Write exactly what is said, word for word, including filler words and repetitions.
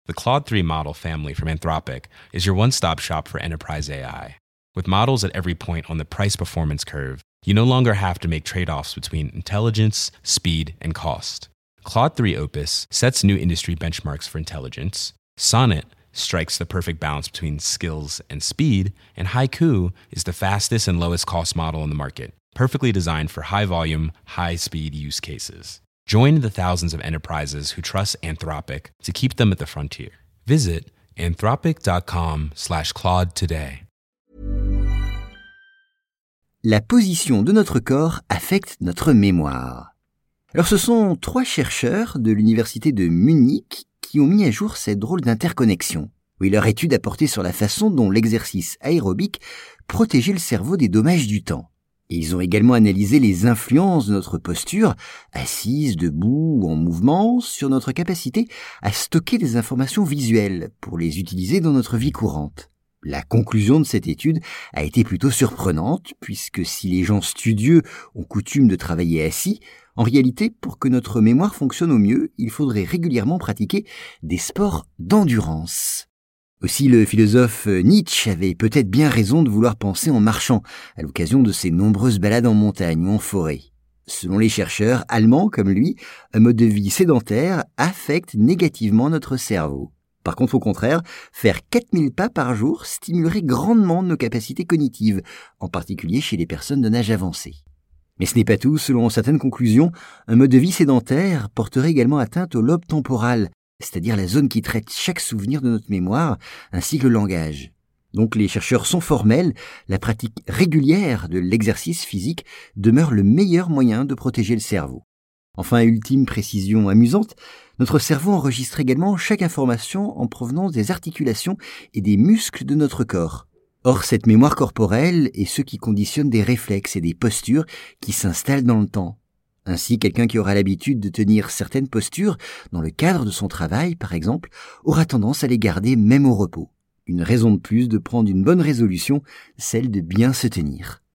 The Claude three model family from Anthropic is your one-stop shop for enterprise A I. With models at every point on the price-performance curve, you no longer have to make trade-offs between intelligence, speed, and cost. Claude three Opus sets new industry benchmarks for intelligence. Sonnet strikes the perfect balance between skills and speed. And Haiku is the fastest and lowest cost model in the market, perfectly designed for high-volume, high-speed use cases. Join the thousands of enterprises who trust Anthropic to keep them at the frontier. Visit anthropic.com slash Claude today. La position de notre corps affecte notre mémoire. Alors ce sont trois chercheurs de l'université de Munich qui ont mis à jour cette drôle d'interconnexion. Oui, leur étude a porté sur la façon dont l'exercice aérobique protégeait le cerveau des dommages du temps. Et ils ont également analysé les influences de notre posture, assise, debout ou en mouvement, sur notre capacité à stocker des informations visuelles pour les utiliser dans notre vie courante. La conclusion de cette étude a été plutôt surprenante, puisque si les gens studieux ont coutume de travailler assis, en réalité, pour que notre mémoire fonctionne au mieux, il faudrait régulièrement pratiquer des sports d'endurance. Aussi, le philosophe Nietzsche avait peut-être bien raison de vouloir penser en marchant, à l'occasion de ses nombreuses balades en montagne ou en forêt. Selon les chercheurs allemands comme lui, un mode de vie sédentaire affecte négativement notre cerveau. Par contre, au contraire, faire quatre mille pas par jour stimulerait grandement nos capacités cognitives, en particulier chez les personnes d'un âge avancé. Mais ce n'est pas tout. Selon certaines conclusions, un mode de vie sédentaire porterait également atteinte au lobe temporal, c'est-à-dire la zone qui traite chaque souvenir de notre mémoire, ainsi que le langage. Donc les chercheurs sont formels, la pratique régulière de l'exercice physique demeure le meilleur moyen de protéger le cerveau. Enfin, ultime précision amusante, notre cerveau enregistre également chaque information en provenance des articulations et des muscles de notre corps. Or, cette mémoire corporelle est ce qui conditionne des réflexes et des postures qui s'installent dans le temps. Ainsi, quelqu'un qui aura l'habitude de tenir certaines postures dans le cadre de son travail, par exemple, aura tendance à les garder même au repos. Une raison de plus de prendre une bonne résolution, celle de bien se tenir.